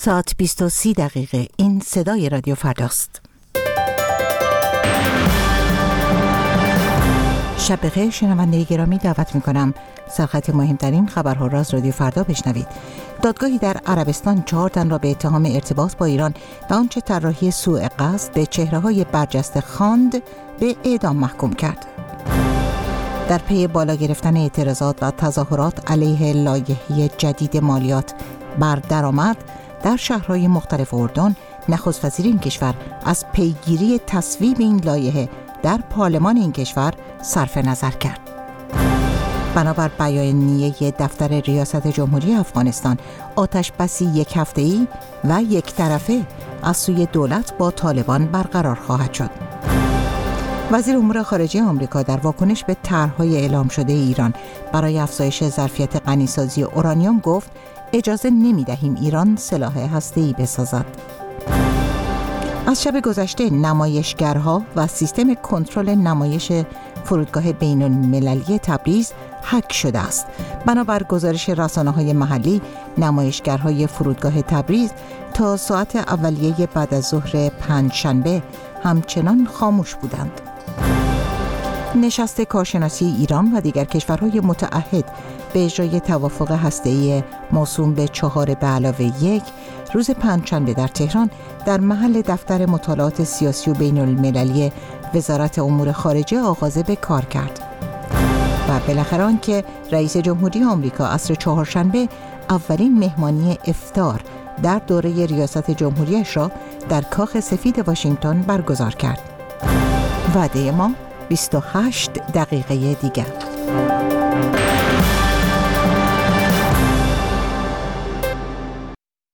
ساعت 20:30 این صدای رادیو فرداست. شب بخیر شنونده گرامی، دعوت می‌کنم سرخط مهمترین خبرها را از رادیو فردا بشنوید. دادگاهی در عربستان 4 تن را به اتهام ارتباط با ایران و آنچه طراحی سوء قصد به چهره‌های برجسته خواند به اعدام محکوم کرد. در پی بالا گرفتن اعتراضات و تظاهرات علیه لایحه جدید مالیات بر درآمد در شهرهای مختلف اردن، نخست وزیر این کشور از پیگیری تصویب این لایحه در پارلمان این کشور صرف نظر کرد. بنابر بیانیه دفتر ریاست جمهوری افغانستان، آتش‌بسی یک هفته‌ای و یک طرفه از سوی دولت با طالبان برقرار خواهد شد. وزیر امور خارجه آمریکا در واکنش به طرح‌های اعلام شده ایران برای افزایش ظرفیت غنیسازی اورانیوم گفت اجازه نمی‌دهیم ایران سلاح هسته‌ای بسازد. از شب گذشته نمایشگرها و سیستم کنترل نمایش فرودگاه بین‌المللی تبریز هک شده است. بنابر گزارش رسانه‌های محلی، نمایشگرهای فرودگاه تبریز تا ساعت اولیه بعد از ظهر پنجشنبه همچنان خاموش بودند. نشست کارشناسی ایران و دیگر کشورهای متعهد به اجرای توافق هسته‌ای موسوم به 4+1 روز پنجشنبه در تهران در محل دفتر مطالعات سیاسی و بین‌المللی وزارت امور خارجه آغاز به کار کرد. و بالاخره آنکه رئیس جمهوری آمریکا عصر چهارشنبه اولین مهمانی افطار در دوره ریاست جمهوریش را در کاخ سفید واشنگتن برگزار کرد. وعده ما 28 دقیقه دیگر.